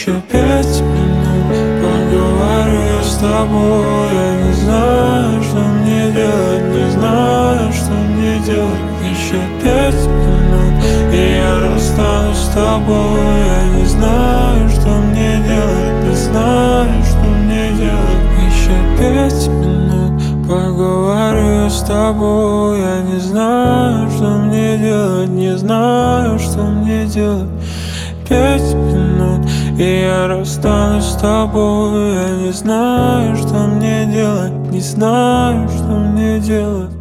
Еще 5 минут поговорю я с тобой. Я не знаю, что мне делать, не знаю, что мне делать. Еще 5 минут, и я расстанусь с тобой. Я не знаю, что мне делать, не знаю, что мне делать. Еще 5 минут поговорю я с тобой. Я не знаю, что мне делать, не знаю, что мне делать. 5 минут, и я расстанусь с тобой. Я не знаю, что мне делать, не знаю, что мне делать.